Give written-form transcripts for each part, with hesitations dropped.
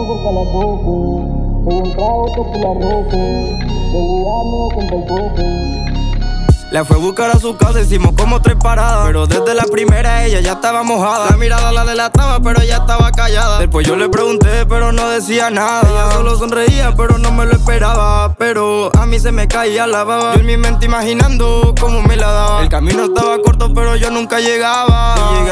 cerca las 12. Pedí un trago, tequila roce. Bebíamos con el bote. La fue a buscar a su casa, hicimos como 3 paradas. Pero desde la primera ella ya estaba mojada. La mirada la delataba, pero ella estaba callada. Después yo le pregunté, pero no decía nada. Ella solo sonreía, pero no me lo esperaba. Pero a mí se me caía la baba. Yo en mi mente imaginando cómo me la daba. El camino estaba corto, pero yo nunca llegaba.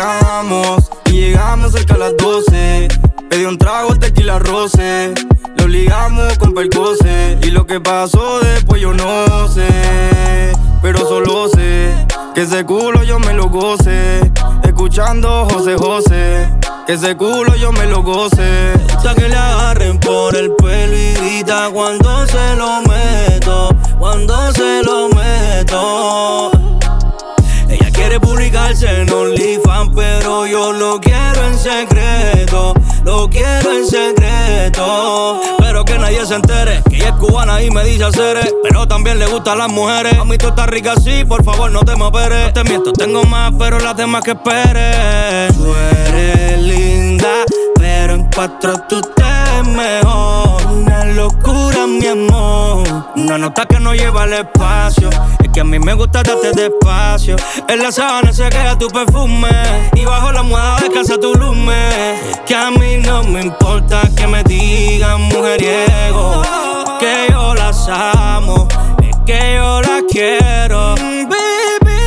Y llegamos cerca a las 12. Pedí un trago, tequila roce. Lo ligamos con percose. Y lo que pasó después yo no sé, pero solo sé que ese culo yo me lo goce. Escuchando José José, que ese culo yo me lo goce. Gusta que le agarren por el pelo y grita cuando se lo meto, cuando se lo meto. Ella quiere publicarse en OnlyFans, pero yo lo quiero en secreto, lo quiero en secreto. Pero que nadie se entere que ella es cubana y me dice hacer, pero también le gustan las mujeres. A mí tú estás rica así, por favor no te me operes. No te miento, tengo más, pero las demás que esperes. Tú eres linda, pero en 4 tú te ves mejor. Una locura, mi amor. Una nota que no lleva al espacio. Es que a mí me gusta darte despacio. En la sábana se queda tu perfume y bajo la almohada descansa tu lume. Que a mí no me importa que me digan mujeriego, que yo las amo, es que yo las quiero, baby.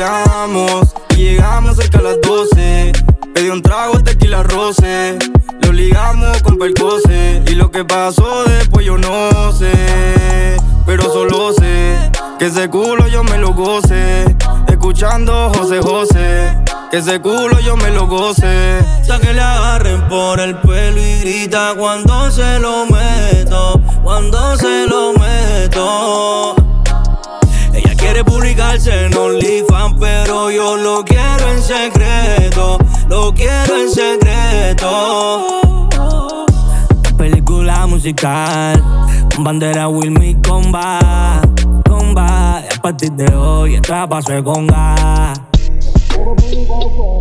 Y llegamos cerca a las 12. Pedí un trago, tequila roce. Lo ligamos con percose. Y lo que pasó después yo no sé, pero solo sé que ese culo yo me lo goce. Escuchando José José, que ese culo yo me lo goce. Hasta que le agarren por el pelo y grita cuando se lo meto, cuando se lo meto. Ella quiere publicarse en OnlyFans, pero yo lo quiero en secreto, lo quiero en secreto. Película musical, con bandera Wilmy comba. A partir de hoy esta paso de conga. Quiero publicarse